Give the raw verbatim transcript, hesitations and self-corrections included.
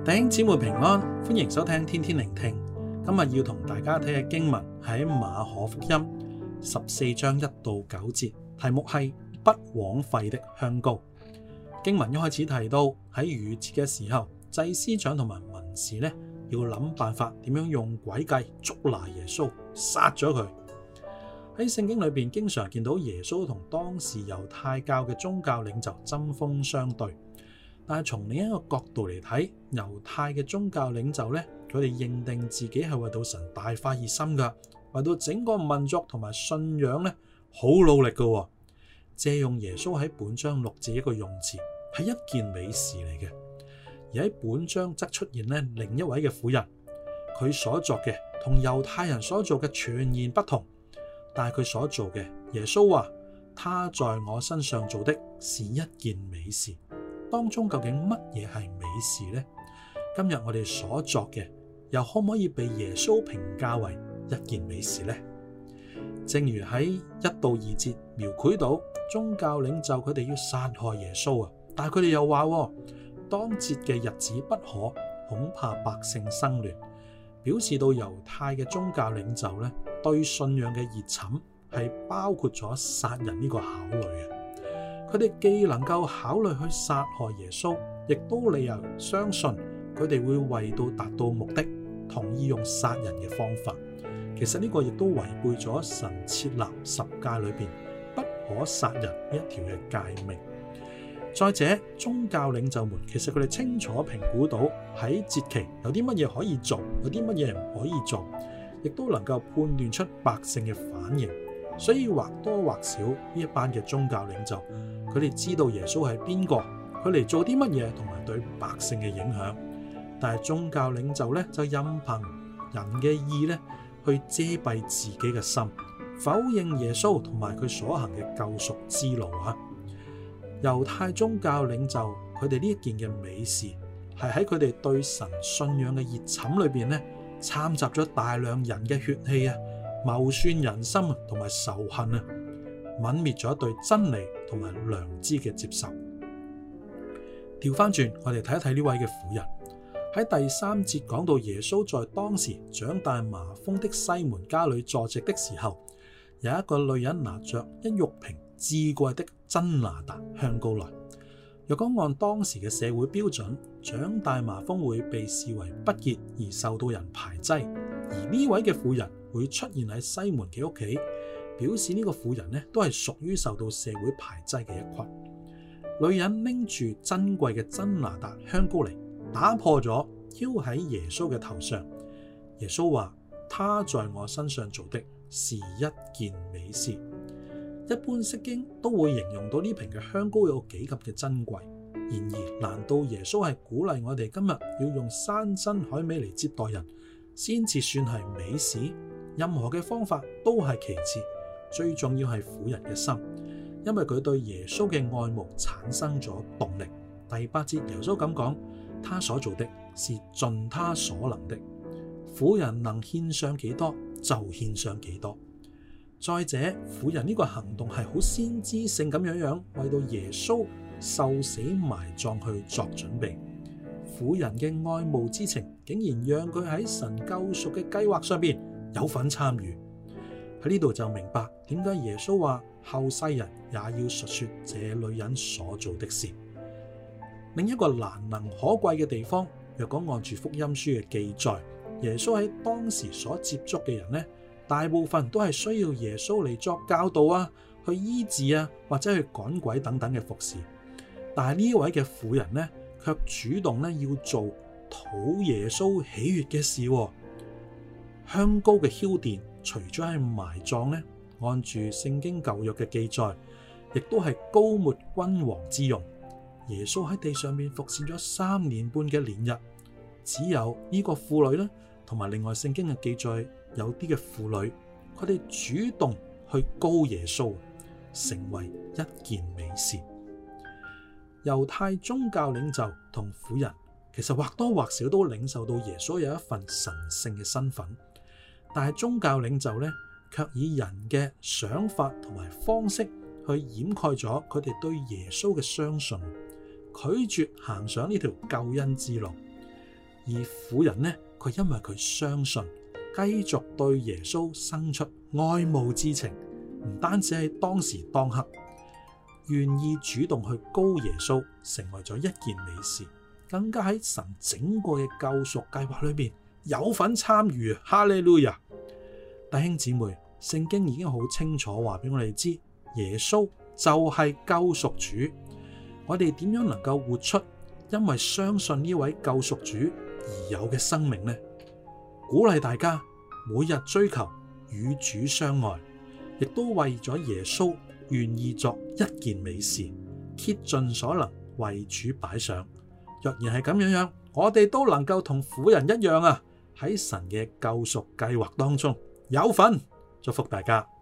弟兄姊妹平安，歡迎收聽天天聆聽。今日要同大家睇嘅經文喺馬可福音十四章一到九節，題目係不枉費的香膏。經文一開始提到喺逾節嘅時候，祭司長同埋文士呢要諗辦法點樣用詭計捉拿耶穌，殺咗佢。喺聖經裏邊經常見到耶穌同當時猶太教嘅宗教領袖針鋒相對。但係從另一個角度嚟睇，猶太嘅宗教領袖呢，佢哋認定自己係為到神大發熱心噶，為到整個民族同埋信仰呢，好努力噶。借用耶穌喺本章六節一個用詞，係一件美事嚟嘅。而喺本章則出現呢另一位嘅婦人，佢所作嘅同猶太人所做嘅全然不同，但係佢所做嘅，耶穌話他在我身上做的是一件美事。當中究竟乜嘢係美事呢？今日我哋所作嘅又可唔可以被耶穌評價為一件美事呢？正如喺一到二節描繪到宗教領袖佢哋要殺害耶穌啊，但係佢哋又話當節嘅日子不可，恐怕百姓生亂，表示到猶太嘅宗教領袖咧對信仰嘅熱忱係包括咗殺人呢個考慮嘅。佢哋既能夠考慮去殺害耶穌，亦都理由相信佢哋會為到達到目的，同意用殺人嘅方法。其實呢個亦都違背咗神設立十誡裏邊不可殺人呢一條嘅誡命。再者，宗教領袖們其實佢哋清楚評估到喺節期有啲乜嘢可以做，有啲乜嘢唔可以做，亦都能夠判斷出百姓嘅反應。所以或多或少呢一班嘅宗教領袖，佢哋知道耶穌係邊個，佢嚟做啲乜嘢，同埋對百姓嘅影響。但係宗教領袖咧就任憑人嘅意咧去遮蔽自己嘅心，否認耶穌同埋佢所行嘅救贖之路啊！猶太宗教領袖佢哋呢一件嘅美事，係喺佢哋對神信仰嘅熱忱裏邊咧，摻雜咗大量人嘅血氣啊！謀算人心同埋仇恨啊，泯滅咗對真理同埋良知嘅接受。調翻轉，我哋睇一睇呢位嘅婦人喺第三節講到耶穌在當時長大麻風的西門家裏坐席的時候，有一個女人拿着一玉瓶至貴的真哪噠香膏來。若果按當時嘅社會標準，長大麻風會被視為不潔而受到人排擠，而呢位嘅婦人會出現喺西門嘅屋企，表示呢個婦人呢都係屬於受到社會排擠嘅一群。女人拎住珍貴嘅真哪噠香膏嚟，打破咗澆喺耶穌嘅頭上。耶穌話：他在我身上做的是一件美事。一般釋經都會形容到呢瓶嘅香膏有幾咁嘅珍貴。然而，難道耶穌係鼓勵我哋今日要用山珍海味嚟接待人先至算係美事？任何嘅方法都係其次，最重要係婦人嘅心，因為佢對耶穌嘅愛慕產生咗動力。第八節耶穌咁講：他所做的是盡他所能的。婦人能獻上幾多就獻上幾多。再者，婦人呢個行動係好先知性咁樣樣，為到耶穌受死埋葬去作準備。婦人嘅愛慕之情，竟然讓佢喺神救贖嘅計劃上邊有份參與。喺呢度就明白點解耶穌話後世人也要述說這女人所做的事。另一個難能可貴嘅地方，若果按住福音書嘅記載，耶穌喺當時所接觸嘅人呢，大部分都係需要耶穌嚟作教導啊，去醫治啊，或者去趕鬼等等嘅服侍。但係呢位嘅婦人呢，卻主動咧要做討耶穌喜悅嘅事。香膏嘅澆奠，除咗係埋葬呢，按住聖經舊約嘅記載，亦都係膏抹君王之用。耶穌喺地上面服侍咗三年半嘅年日，只有呢個婦女呢，同埋另外聖經嘅記載，有啲嘅婦女，佢哋主動去膏耶穌，成為一件美事。猶太宗教領袖同婦人其實或多或少都領受到耶穌有一份神聖嘅身份，但係宗教領袖呢，卻以人嘅想法同埋方式去掩蓋咗佢哋對耶穌嘅相信，拒絕行上呢條救恩之路。 而婦人呢，佢因為佢相信，繼續對耶穌生出愛慕之情，唔單止喺當時當刻，願意主動去膏耶穌，成為咗一件美事，更加喺神整個嘅救贖計劃裏邊有份參與。哈利路亞！弟兄姊妹，聖經已經好清楚話俾我哋知，耶穌就係救贖主。我哋點樣能夠活出因為相信呢位救贖主而有嘅生命呢？鼓勵大家每日追求與主相愛，亦都為咗耶穌願意作一件美事，竭盡所能為主擺上。若然係咁樣樣，我哋都能夠同婦人一樣啊，喺神嘅救贖計劃當中有份。祝福大家。